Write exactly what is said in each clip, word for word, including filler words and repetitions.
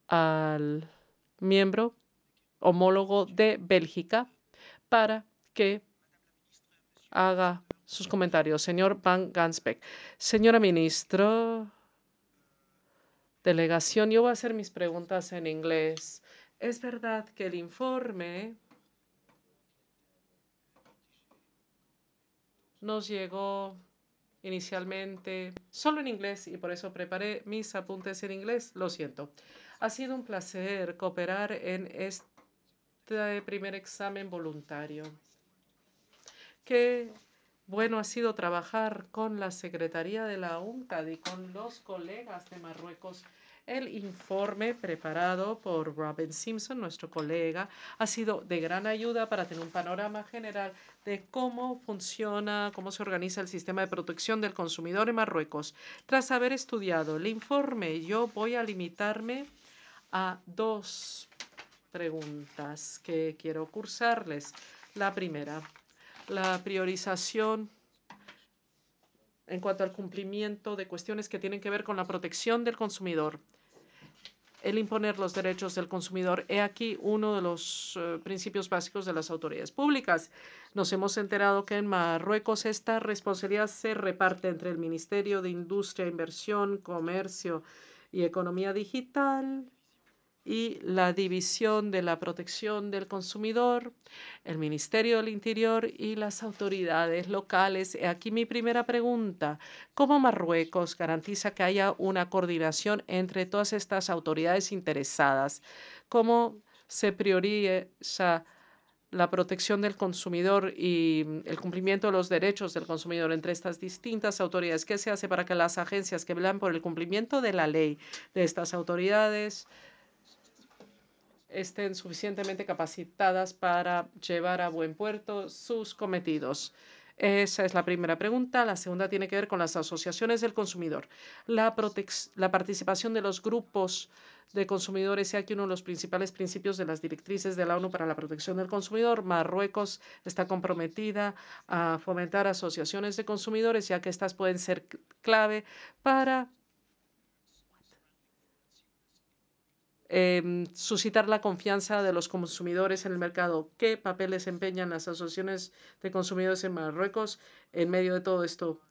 al miembro homólogo de Bélgica para que haga sus comentarios. Señor Van Gansbeck. Señora ministro, delegación, yo voy a hacer mis preguntas en inglés. Es verdad que el informe nos llegó inicialmente solo en inglés y por eso preparé mis apuntes en inglés. Lo siento. Ha sido un placer cooperar en este primer examen voluntario. Qué bueno ha sido trabajar con la Secretaría de la UNCTAD y con los colegas de Marruecos. El informe preparado por Robin Simpson, nuestro colega, ha sido de gran ayuda para tener un panorama general de cómo funciona, cómo se organiza el sistema de protección del consumidor en Marruecos. Tras haber estudiado el informe, yo voy a limitarme a dos preguntas que quiero cursarles. La primera, la priorización en cuanto al cumplimiento de cuestiones que tienen que ver con la protección del consumidor. El imponer los derechos del consumidor. He aquí uno de los uh, principios básicos de las autoridades públicas. Nos hemos enterado que en Marruecos esta responsabilidad se reparte entre el Ministerio de Industria, Inversión, Comercio y Economía Digital y la División de la Protección del Consumidor, el Ministerio del Interior y las autoridades locales. Aquí mi primera pregunta. ¿Cómo Marruecos garantiza que haya una coordinación entre todas estas autoridades interesadas? ¿Cómo se prioriza la protección del consumidor y el cumplimiento de los derechos del consumidor entre estas distintas autoridades? ¿Qué se hace para que las agencias que velan por el cumplimiento de la ley de estas autoridades estén suficientemente capacitadas para llevar a buen puerto sus cometidos? Esa es la primera pregunta. La segunda tiene que ver con las asociaciones del consumidor. La, la participación de los grupos de consumidores es aquí uno de los principales principios de las directrices de la ONU para la protección del consumidor. Marruecos está comprometida a fomentar asociaciones de consumidores, ya que estas pueden ser clave para Eh, suscitar la confianza de los consumidores en el mercado. ¿Qué papel desempeñan las asociaciones de consumidores en Marruecos en medio de todo esto?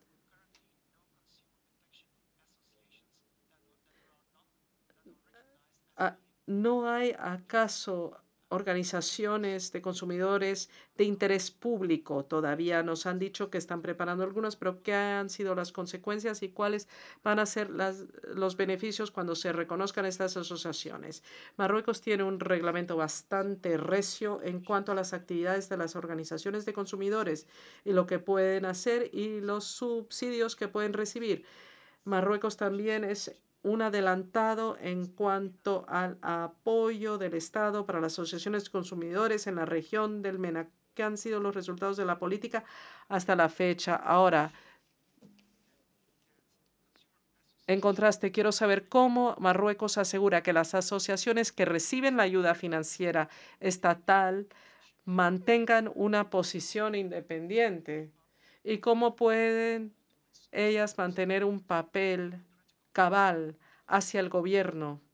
Ah, ¿no hay acaso organizaciones de consumidores de interés público? Todavía nos han dicho que están preparando algunas, pero ¿qué han sido las consecuencias y cuáles van a ser las, los beneficios cuando se reconozcan estas asociaciones? Marruecos tiene un reglamento bastante recio en cuanto a las actividades de las organizaciones de consumidores y lo que pueden hacer y los subsidios que pueden recibir. Marruecos también es un adelantado en cuanto al apoyo del Estado para las asociaciones de consumidores en la región del MENA. ¿Qué han sido los resultados de la política hasta la fecha? Ahora, en contraste, quiero saber cómo Marruecos asegura que las asociaciones que reciben la ayuda financiera estatal mantengan una posición independiente y cómo pueden ellas mantener un papel cabal hacia el gobierno